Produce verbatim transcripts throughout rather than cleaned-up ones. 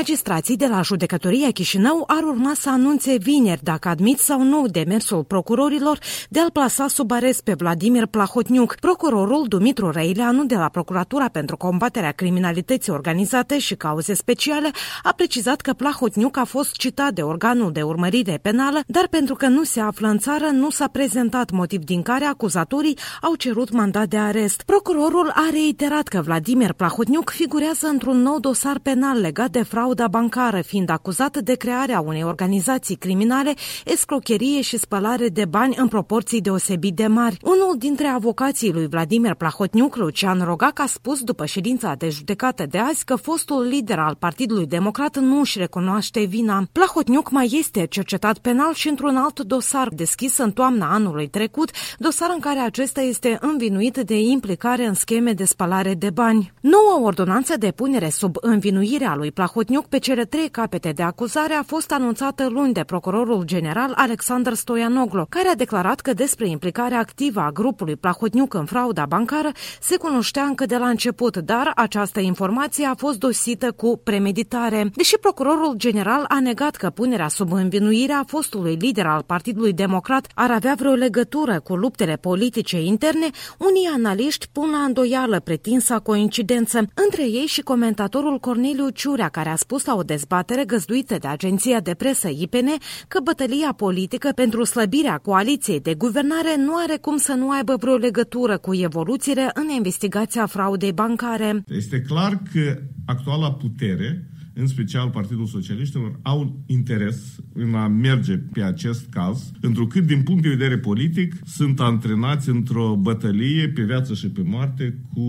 Magistrații de la Judecătoria Chișinău ar urma să anunțe vineri dacă admit sau nu demersul procurorilor de a-l plasa sub arest pe Vladimir Plahotniuc. Procurorul Dumitru Răileanu de la Procuratura pentru combaterea criminalității organizate și cauze speciale a precizat că Plahotniuc a fost citat de organul de urmărire penală, dar pentru că nu se află în țară, nu s-a prezentat, motiv din care acuzatorii au cerut mandat de arest. Procurorul a reiterat că Vladimir Plahotniuc figurează într-un nou dosar penal legat de frauda bancară, fiind acuzat de crearea unei organizații criminale, escrocherie și spălare de bani în proporții deosebit de mari. Unul dintre avocații lui Vladimir Plahotniuc, Lucian Rogac, a spus după ședința de judecată de azi că fostul lider al Partidului Democrat nu își recunoaște vina. Plahotniuc mai este cercetat penal și într-un alt dosar deschis în toamna anului trecut, dosar în care acesta este învinuit de implicare în scheme de spălare de bani. Noua ordonanță de punere sub învinuire a lui Plahotniuc pe cele trei capete de acuzare a fost anunțată luni de procurorul general Alexandru Stoianoglu, care a declarat că despre implicarea activă a grupului Plahotniuc în frauda bancară se cunoștea încă de la început, dar această informație a fost dosită cu premeditare. Deși procurorul general a negat că punerea sub învinuire a fostului lider al Partidului Democrat ar avea vreo legătură cu luptele politice interne, unii analiști pun la îndoială pretinsa coincidență. Între ei și comentatorul Corneliu Ciurea, care a spus la o dezbatere găzduită de agenția de presă I P N că bătălia politică pentru slăbirea coaliției de guvernare nu are cum să nu aibă vreo legătură cu evoluțiile în investigația fraudei bancare. Este clar că actuala putere, în special Partidul Socialiștilor, au interes în a merge pe acest caz, întrucât din punct de vedere politic sunt antrenați într-o bătălie pe viață și pe moarte cu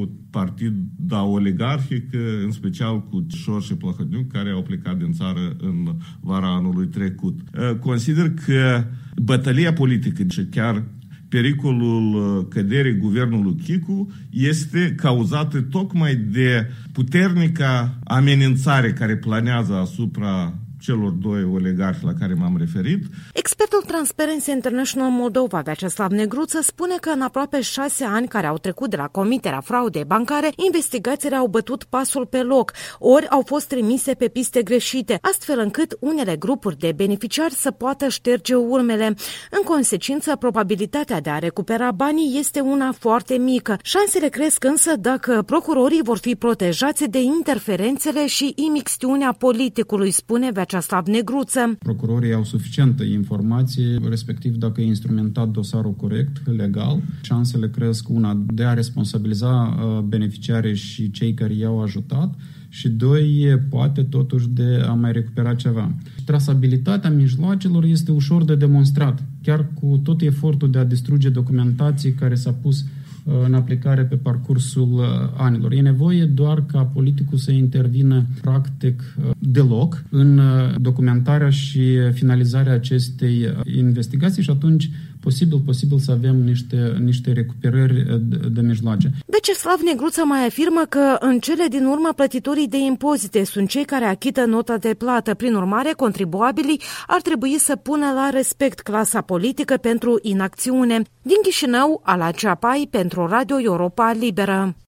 partida oligarhică, în special cu Șor și Plahotniuc, care au plecat din țară în vara anului trecut. Consider că bătălia politică și chiar pericolul căderii guvernului Chicu este cauzată tocmai de puternica amenințare care planează asupra celor doi oligarhi la care m-am referit. Expertul Transparency International Moldova, Vyacheslav Negruță, spune că în aproape șase ani care au trecut de la comiterea fraudei bancare, investigațiile au bătut pasul pe loc, ori au fost trimise pe piste greșite, astfel încât unele grupuri de beneficiari să poată șterge urmele. În consecință, probabilitatea de a recupera banii este una foarte mică. Șansele cresc însă dacă procurorii vor fi protejați de interferențele și imixtiunea politicului, spune Vyacheslav Negruță. Procurorii au suficientă informație, respectiv dacă e instrumentat dosarul corect, legal, șansele cresc, una, de a responsabiliza beneficiarii și cei care i-au ajutat și doi, poate totuși de a mai recupera ceva. Trasabilitatea mijloacelor este ușor de demonstrat, chiar cu tot efortul de a distruge documentații care s-a pus în aplicare pe parcursul anilor. E nevoie doar ca politicul să intervină practic deloc în documentarea și finalizarea acestei investigații și atunci posibil, posibil să avem niște, niște recuperări de, de mijloace. Vyacheslav Negruță mai afirmă că în cele din urmă plătitorii de impozite sunt cei care achită nota de plată. Prin urmare, contribuabilii ar trebui să pună la respect clasa politică pentru inacțiune. Din Chișinău, Ala Ceapai pentru Radio Europa Liberă.